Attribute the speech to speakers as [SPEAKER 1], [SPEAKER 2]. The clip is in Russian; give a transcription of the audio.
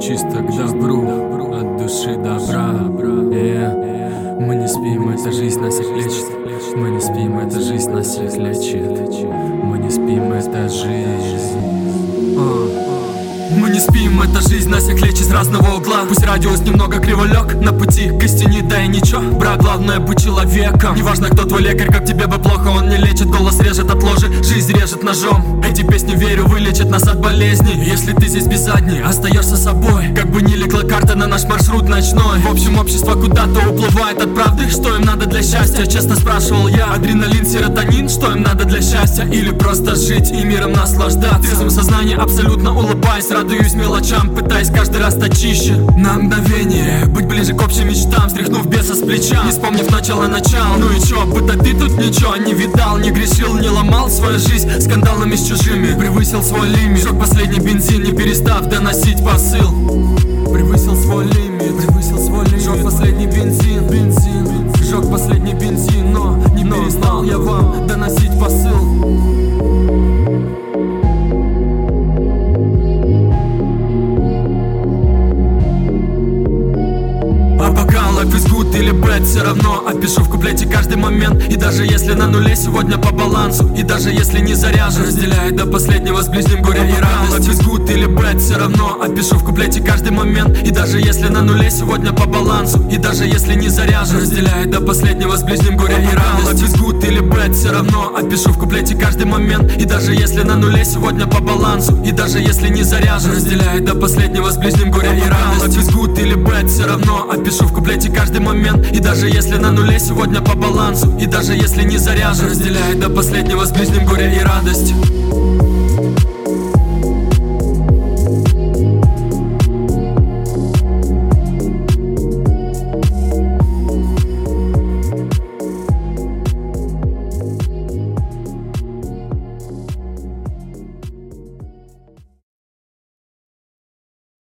[SPEAKER 1] чисто к добру, от души добра. Мы не спим, эта жизнь нас всех лечит. Мы не спим, эта жизнь нас всех лечит. Мы не спим, это жизнь. Мы не спим, эта жизнь нас всех лечит с разного угла. Пусть радиус немного криволек, на пути к истине, да и ничего. Брат, главное быть человеком. Неважно, кто твой лекарь, как тебе бы плохо, он не лечит. Голос режет от ложи, жизнь режет ножом. Эти песни, верю, вылечат нас от болезней. Если ты здесь без задней, остаешься собой. Как бы ни легла карта на наш маршрут ночной. В общем, общество куда-то уплывает от правды. Что им надо для счастья? Честно спрашивал я. Адреналин, серотонин, что им надо для счастья? Или просто жить и миром наслаждаться? В трезвом сознании абсолютно улыбаясь, радуюсь мелочам, пытаясь каждый раз стать чище. На мгновение быть ближе к общим мечтам, стряхнув беса с плеча, не вспомнив начало. Ну и чё, будто ты тут ничего не видал, не грешил, не ломал свою жизнь скандалами с чужими. Превысил свой лимит, жёг последний бензин, не перестав доносить посыл. Превысил свой лимит, жёг последний бензин, жёг последний бензин, но не перестал я вам доносить посыл. Life is good или bad, все равно опишу в куплете каждый момент. И даже если на нуле сегодня по балансу, и даже если не заряжен, разделяет до последнего с ближним горе и радость. Life is good или bad, все равно опишу в куплете каждый момент. И даже если на нуле сегодня по балансу, и даже если не заряжен, разделяет до последнего с ближним горе и радость. Life is good или bad, все равно опишу в куплете каждый момент. И даже если на нуле сегодня по балансу, и даже если не заряжен, разделяет до последнего с ближним горе и радость. Life is good или bad, все равно опишу в куплете каждый момент. И даже если на нуле сегодня по балансу, и даже если не заряжен, разделяет до последнего с ближним горе и радость.